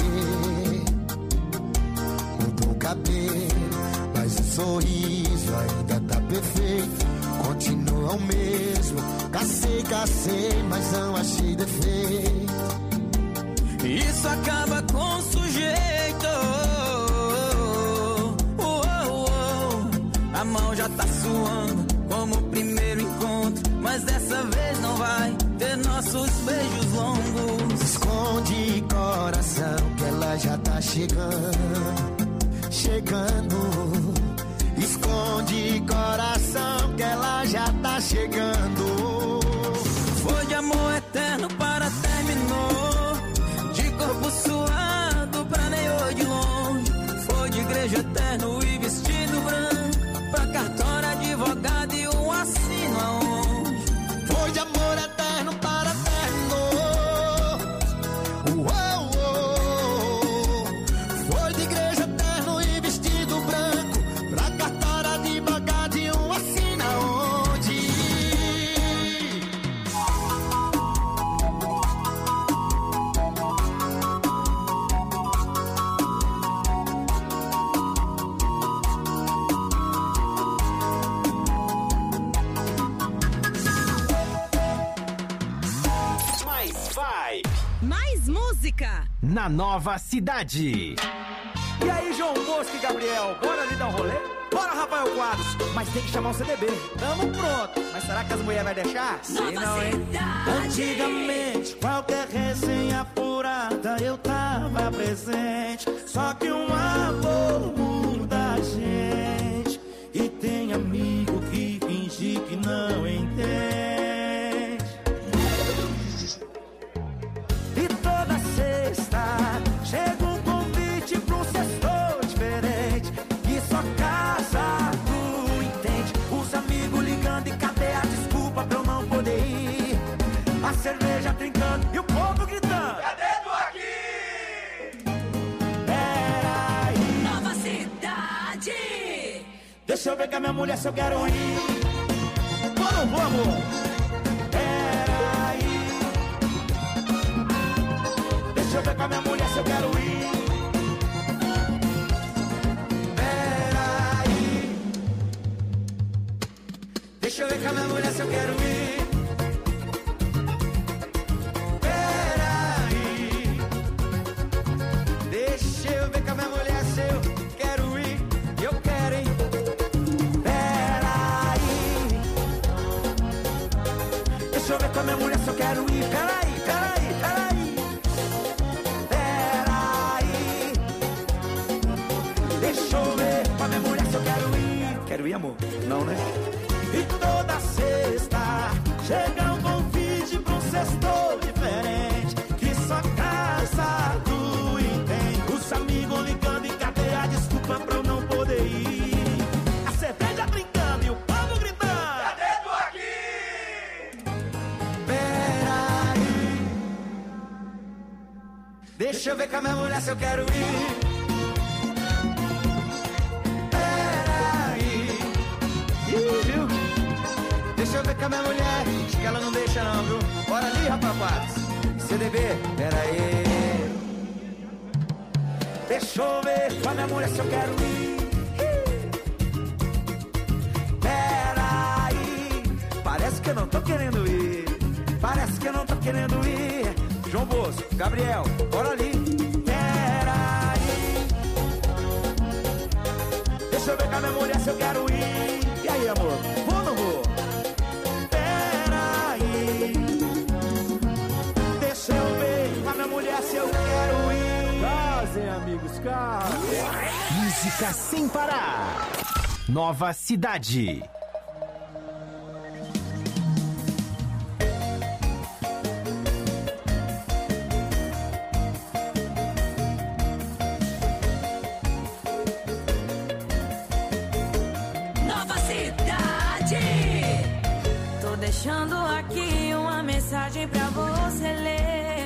ê. Mudou o cabelo, mas o sorriso ainda tá perfeito. Continua o mesmo, cacei, cacei, mas não achei defeito. Isso acaba com o sujeito. Oh, oh, oh. A mão já tá suando como o primeiro encontro, mas dessa vez não vai ter nossos beijos longos. Esconde coração que ela já tá chegando, chegando. Esconde coração que ela já tá chegando. Foi de amor eterno para terminou, de corpo suado pra nem oi de longe. Foi de igreja eterno e vestido branco, pra cartório, advogado e um assino aonde. Foi de amor eterno para terminou. Uou, uou. Foi de na Nova Cidade. E aí, João Bosco e Gabriel, bora ali dar um rolê? Bora, Rafael Quadros, mas tem que chamar o C D B. Tamo pronto, mas será que as mulheres vão deixar? Sei não, hein? Antigamente, qualquer resenha furada eu tava presente. Só que um amor muda a gente. E tem amigo que finge que não entende. E toda sexta chega um convite pra um sextou diferente. E só casado entende. Os amigos ligando e cadê a desculpa pra eu não poder ir? A cerveja trincando e o povo gritando: cadê tu aqui? Peraí. Nova Cidade. Deixa eu ver com a minha mulher se eu quero ir. Vou ou não vou, amor? Peraí. Deixa eu ver com a minha mulher se eu quero ir. Peraí. Deixa eu ver com a minha mulher se eu quero ir. Peraí. Deixa eu ver com a minha mulher se eu quero ir. Eu quero, hein? Peraí. Deixa eu ver com a minha mulher se eu quero ir. Peraí, peraí, peraí. Peraí. Deixa eu ver com a minha mulher se eu quero ir. Quero ir, amor? Não, né? E toda sexta chega um convite pra um sextou diferente. Que só casado entende. Os amigos ligando e cadê a desculpa pra eu não poder ir? A cerveja brincando e o povo gritando: cadê tu aqui? Peraí. Deixa eu ver com a minha mulher se eu quero ir. Peraí. Ih, viu? Deixa eu ver com a minha mulher, acho que ela não deixa não, viu? Bora ali, rapaz. C D B, peraí. Deixa eu ver com a minha mulher se eu quero ir. Peraí. Parece que eu não tô querendo ir. Parece que eu não tô querendo ir. João Bosco, Gabriel, bora ali. Peraí. Deixa eu ver com a minha mulher se eu quero ir. E aí, amor? Vou ou não vou? Peraí. Deixa eu ver com a minha mulher se eu quero ir. Casem, amigos, casem. Música sem parar. Nova Cidade. Nova Cidade. Tô deixando aqui uma mensagem pra você ler.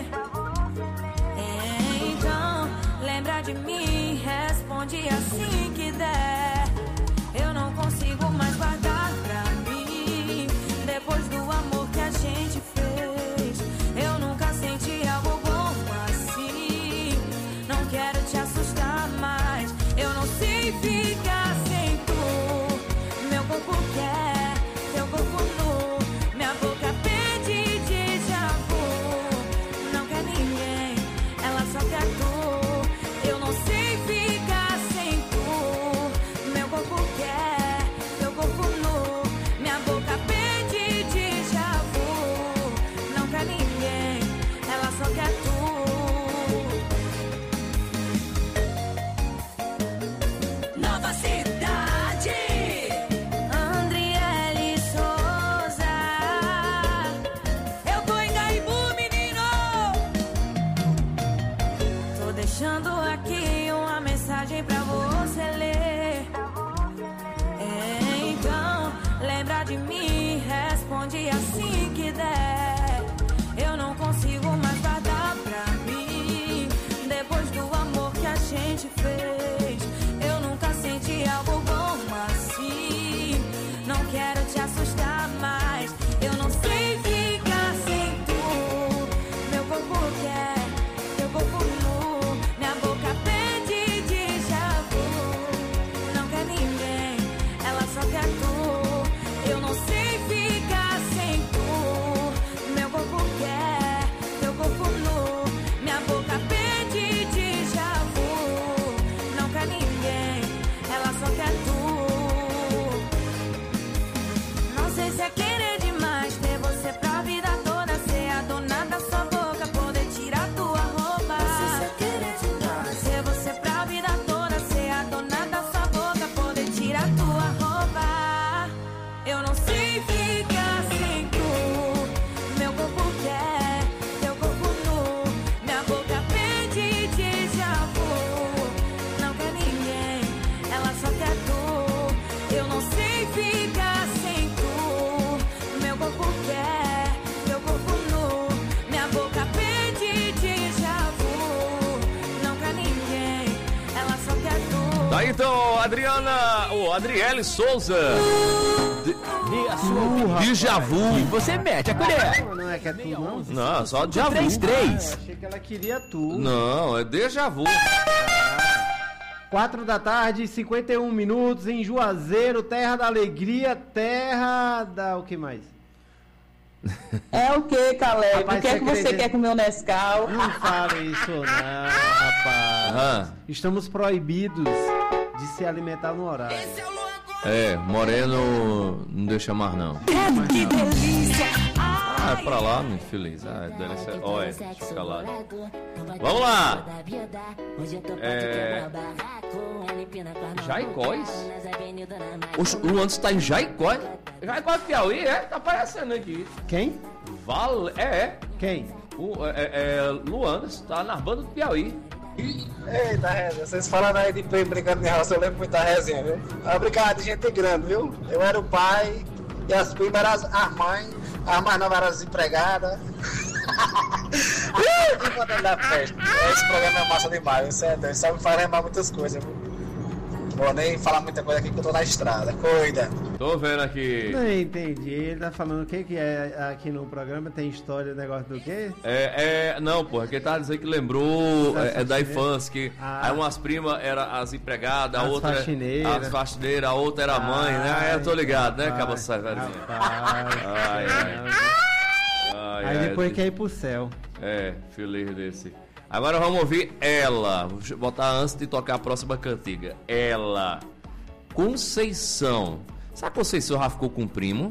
Então, lembra de mim, responde assim que der. Eu não consigo mais guardar pra mim. Depois do amor que a gente fez, eu nunca senti algo bom assim. Não quero te assustar mais, eu não sei ficar sem tu. Meu corpo quer, teu corpo nu. Minha boca pede déjà vu. Não quer ninguém, ela só quer tu. Eu não sei ficar sem tu. Meu corpo quer, teu corpo nu. Minha boca pede déjà vu. Não quer ninguém, ela só quer tu. Nova Cidade. Andriele Souza. Eu tô em Gaibu, menino. Tô deixando aqui uma mensagem pra você ler. Então, lembra de mim, responde assim que der. Eu não consigo mais guardar pra mim. Depois do amor que a gente fez, eu nunca senti algo bom assim. Não quero te assustar mais, eu não sei ficar sem tu. Meu corpo quer, teu corpo nu. Minha boca pede déjà vu. Não quer ninguém, ela só quer tu. Eu não sei ficar sem tu. aí então, Adriana, ou Adriele Souza. De, Uh, de Javu. Você mete a colher. Não, não é que é tu, não? Não, só de Javu. três três. Achei que ela queria tu. Não, é déjà vu. quatro da tarde, cinquenta e um minutos em Juazeiro, terra da alegria, terra da... o que mais? É o que, Caleb? Rapaz, o que é que você acredita- quer com o meu Nescau? Não fale isso não, rapaz. Ah. Estamos proibidos de se alimentar no horário. É, Moreno não deixa mais não. Que delícia! Ah, é pra lá, meu feliz. Ah, é delícia. Olha, chocolate. Vamos lá. É... Jaicóis? O Luan está em Jaicóis? Jaicóis Piauí, é? Tá aparecendo aqui. Quem? Vale... É, é. Quem? O, é, é, Luan está na banda do Piauí. Eita, resenha, vocês falando aí de primo brincando de roça, eu lembro muito da resenha, viu? Obrigado, gente grande, viu? Eu era o pai e as primas eram as, as mães, as mais novas eram as empregadas. Que modelo da festa. Esse programa é massa demais, isso é doido, só me faz lembrar muitas coisas, viu? Vou nem falar muita coisa aqui que eu tô na estrada, cuida. Tô vendo aqui. Não entendi. Ele tá falando o que que é aqui no programa? Tem história, negócio do quê? É, é, não, porra, quem tava dizendo que lembrou Das é, é da faxineiras? infância, que Ah. aí umas primas eram as empregadas, a As outra faxineiras. as faxineiras, a outra era a mãe, né? Aí eu tô ligado, né, Cabo Saverzinho? Rapaz, Ai, ai. Ai, Aí ai, depois de- quer ir pro céu. É, feliz desse. Agora vamos ouvir ela. Vou botar antes de tocar a próxima cantiga. Ela. Conceição. Será que Conceição já ficou com o primo?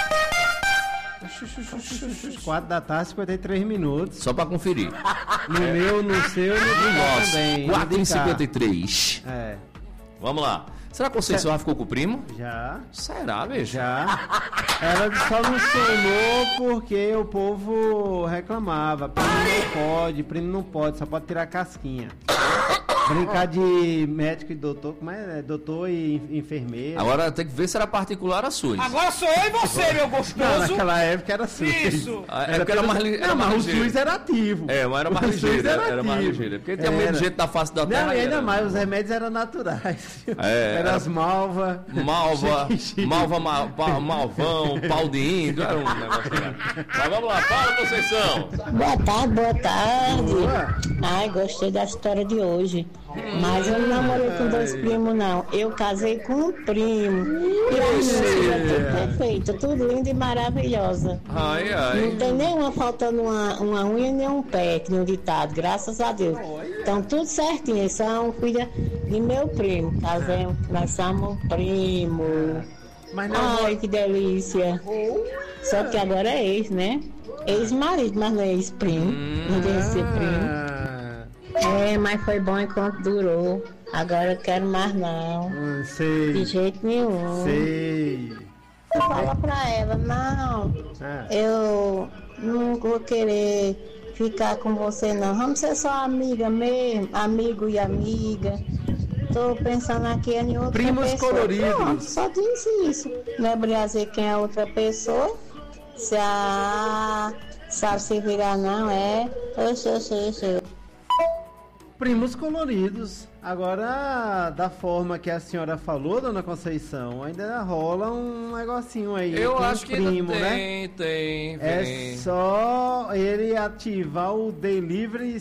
quatro da tarde, cinquenta e três minutos. Só pra conferir. No meu, no seu, no do Nossa, também. quatro e No de cá. cinquenta e três. É. Vamos lá. Será que Conceição já ficou com o primo? Já. Será, bicho? Já. Ela só não sonou porque o povo reclamava. Primo não pode, primo não pode, só pode tirar casquinha. Brincar de médico e doutor, como é? Doutor e enfermeiro. Agora tem que ver se era particular a sua. Agora sou eu e você, meu Não, gostoso. naquela época era SUS. Isso. Ah, é porque era mais li- era Não, mais mas o ligeiro. SUS era ativo. É, mas era mais O SUS ligeiro. Era, era era mais ativo. ligeiro. Porque tinha menos Era. gente da face da terra. Não, e ainda era- mais, os remédios eram naturais. É, era era- as malva. Malva, Chique-chique. malva, ma, pa- malvão, pau de índio, era um negócio lá. Mas vamos lá, fala, Conceição. Boa tarde, boa tarde. Boa. Ai, gostei da história de hoje. Mas eu não namorei com dois primos, não. Eu casei com um primo. E a música é tudo perfeita, tudo linda e maravilhosa. Ai, Não ai. tem nenhuma faltando uma, uma unha nem um pé, que nem um ditado, graças a Deus. Então tudo certinho, eles são filha de meu primo. Casei, nós somos primo. Mas não- Ai, que delícia. Só que agora é ex, né? Ex-marido, mas não é ex-primo. Não deve ser primo. É, mas foi bom enquanto durou. Agora eu quero mais não. Hum, sei. De jeito nenhum. Sei. Fala pra ela, não. Ah. Eu não vou querer ficar com você não. Vamos ser só amiga mesmo, amigo e amiga. Tô pensando aqui em outra Primos pessoa. coloridos. Pronto, só disse isso. Não é dizer quem é outra pessoa. Se a sabe se virar não, é. Oxe, oxe, oxe. Primos coloridos. Agora, da forma que a senhora falou, dona Conceição, ainda rola um negocinho aí. Eu com acho o que ainda primo, tem, né? tem, É tem. só ele ativar o delivery.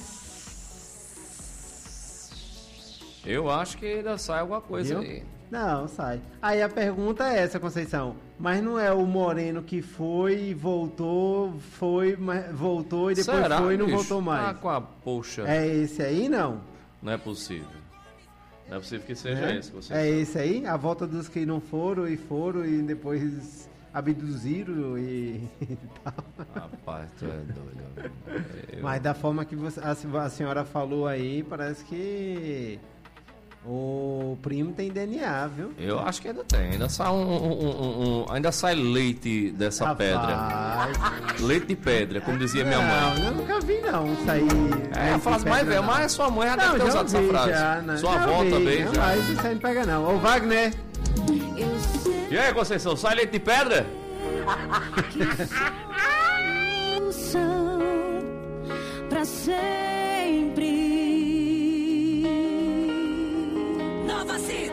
Eu acho que ainda sai alguma coisa Viu? aí. Não, sai. Aí a pergunta é essa, Conceição. Mas não é o Moreno que foi e voltou, foi, mas voltou e depois Será, foi e não bicho? voltou mais. Ah, com a poxa. É esse aí, não? Não é possível. Não é possível que seja É? esse. Você É esse aí? A volta dos que não foram e foram e depois abduziram e tal. Rapaz, tu é doido. Eu- Mas da forma que você- a, a senhora falou aí, parece que o primo tem D N A, viu? Eu acho que ainda tem. Ainda sai um, um- um- um- ainda sai leite dessa Rapaz. pedra. Leite de pedra, como dizia minha mãe. Não, eu nunca vi não sair. É a frase mais velha, mas sua mãe já deve ter usado essa frase. né? Sua avó também não, já. Mas isso aí não pega não. Ô Wagner. E aí, Conceição, sai leite de pedra? Pra sempre. Nova Cidade.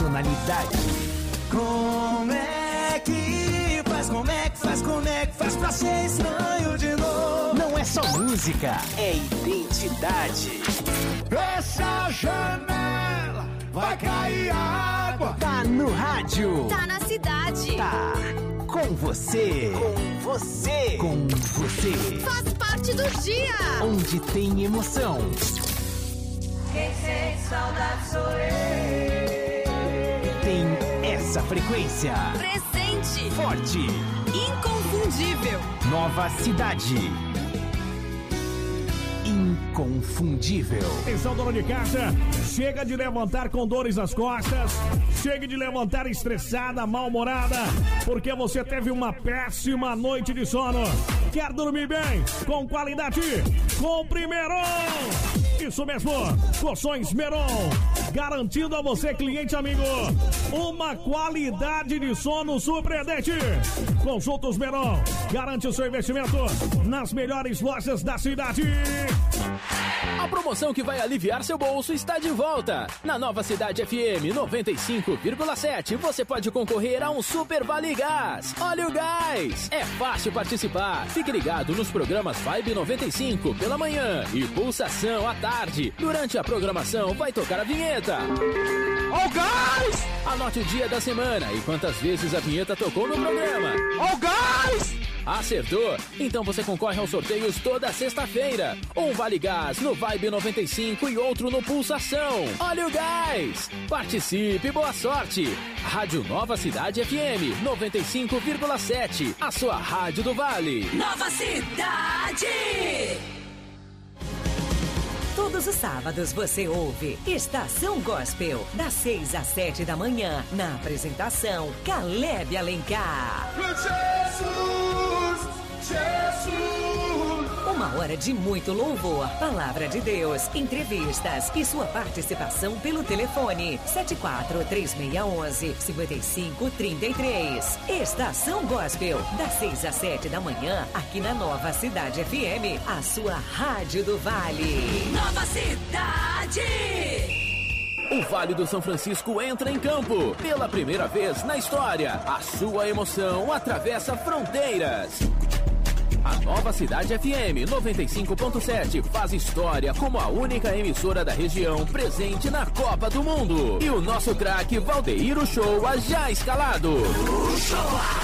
personalidade. Como é que faz, como é que faz, como é que faz pra ser estranho de novo? Não é só música, é identidade. Essa janela vai cair água. Tá no rádio. Tá na cidade. Tá com você. Com você. Com você. Faz parte do dia. Onde tem emoção. Quem sente saudade sou eu. Tem essa frequência. Presente. Forte. Inconfundível. Nova Cidade. Inconfundível. Atenção, dona de casa, chega de levantar com dores nas costas, chega de levantar estressada, mal-humorada, porque você teve uma péssima noite de sono. Quer dormir bem, com qualidade? Compre Meron! Isso mesmo, Colchões Meron, garantindo a você, cliente amigo, uma qualidade de sono surpreendente. Consultos Meron, garante o seu investimento nas melhores lojas da cidade. A promoção que vai aliviar seu bolso está de volta. Na Nova Cidade F M noventa e cinco vírgula sete, você pode concorrer a um Super Vale Gás. Olha o gás! É fácil participar. Fique ligado nos programas Vibe noventa e cinco pela manhã e Pulsação à tarde. Durante a programação vai tocar a vinheta. Ó o gás! Anote o dia da semana e quantas vezes a vinheta tocou no programa. Ó o gás! Acertou? Então você concorre aos sorteios toda sexta-feira. Um Vale Gás no Vibe noventa e cinco e outro no Pulsação. Olha o gás! Participe, boa sorte! Rádio Nova Cidade F M noventa e cinco vírgula sete, a sua rádio do Vale. Nova Cidade! Todos os sábados você ouve Estação Gospel, das seis às sete da manhã, na apresentação Caleb Alencar. Jesus, Jesus. Uma hora de muito louvor, palavra de Deus, entrevistas e sua participação pelo telefone sete quatro três seis um um cinco cinco três três. Estação Gospel, das seis às sete da manhã, aqui na Nova Cidade F M, a sua rádio do Vale. Nova Cidade! O Vale do São Francisco entra em campo. Pela primeira vez na história, a sua emoção atravessa fronteiras. A Nova Cidade F M noventa e cinco ponto sete faz história como a única emissora da região presente na Copa do Mundo. E o nosso craque Valdeir Uchoa já escalado. Uchoa!